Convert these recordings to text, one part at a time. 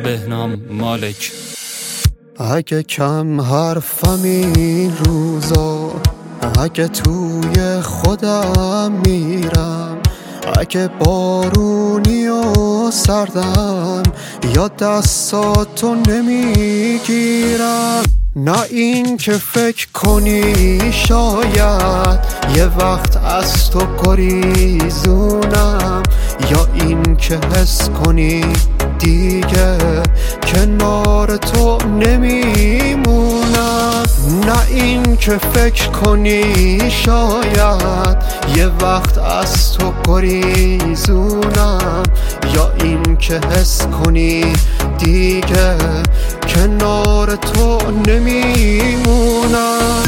بهنام مالک. اگه کم حرفم این روزا، اگه توی خودم میرم، اگه بارونی و سردم یا دستاتو نمیگیرم، نه این که فکر کنی شاید یه وقت از تو گریزونم، یا این که حس کنی دیگه کنار تو نمیمونم، نه این که فکر کنی شاید یه وقت از تو گریزونم، یا این که حس کنی دیگه کنار تو نمیمونم.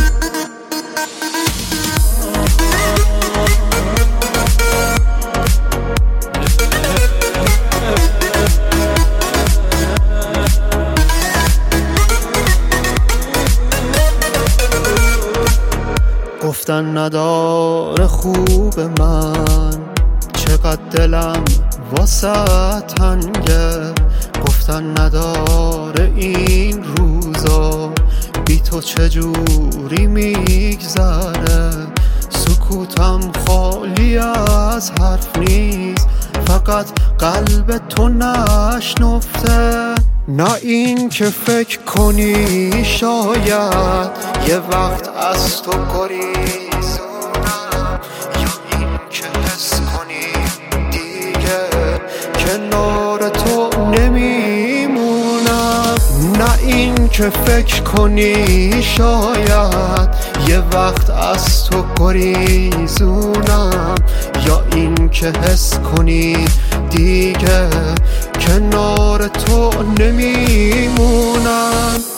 گفتن نداره خوب من، چقدر دلم واسه تنگه، گفتن نداره این روزا بی تو چجوری میگذره، سکوتم خالی از حرف نیست، فقط قلب تو نشنفته، نه این که فکر کنی شاید یه وقت از تو گریزونم، یا این که حس کنی دیگه کنار تو نمیمونم، نه این که فکر کنی شاید یه وقت از تو گریزونم، یا این که حس کنی دیگه کنار تو نمیمونم.